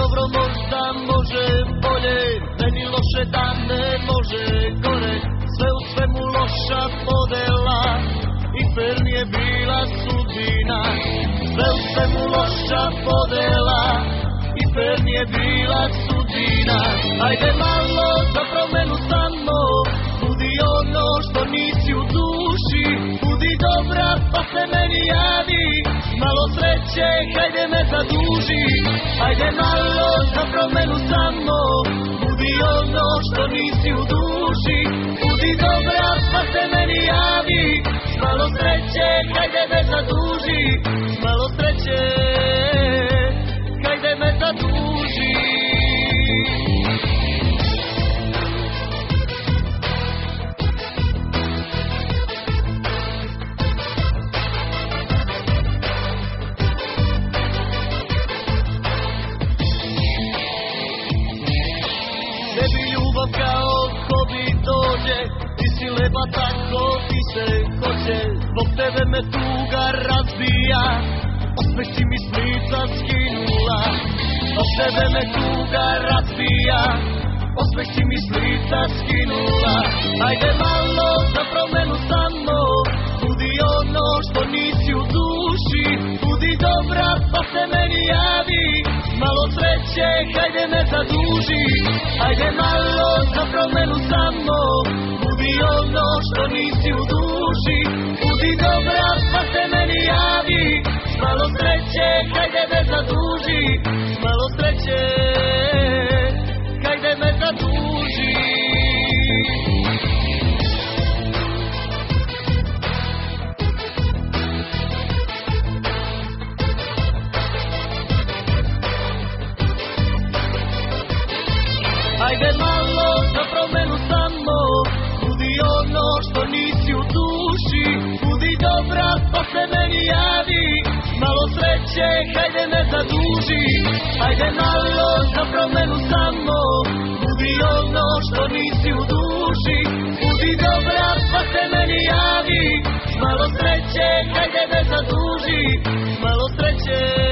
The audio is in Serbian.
dobro možda može bolje, meni loše da ne može gore. Sve u svemu loša podela i fer mi je bila sudbina. Sve u svemu loša podela i fer mi je bila sudbina. Ajde malo za promenu samo, budi ono što nisi u duši. Budi dobra pa se meni javi, malo sreće hajde me zaduži. Ajde malo za promenu samo, budi ono što nisi u duši. Budi dobra pa se meni javi, malo sreće hajde me zaduži. Malo sreće hajde me zaduži. Tebi ljubav kao hobi dođe, ti si lepa tako ti se hoće. Zbog tebe me tuga razbija, osmeh ti mi s lica skinula. Zbog tebe me tuga razbija, osmeh ti mi s lica skinula. Ajde malo za promenu samo, budi ono što nisi u duši. Budi dobra pa se meni javi, malo sreće hajde me zaduži. Ajde malo za promenu samo, budi ono što nisi u duši. Budi dobra pa se meni javi, malo sreće hajde me zaduži. Malo sreće hajde me zaduži. Ajde malo za promenu samo, budi ono što nisi u duši. Budi dobra pa se meni javi, malo sreće hajde me zaduži. Ajde malo za promenu samo, budi ono što nisi u duši. Budi dobra pa se meni javi, malo sreće hajde me zaduži. Malo sreće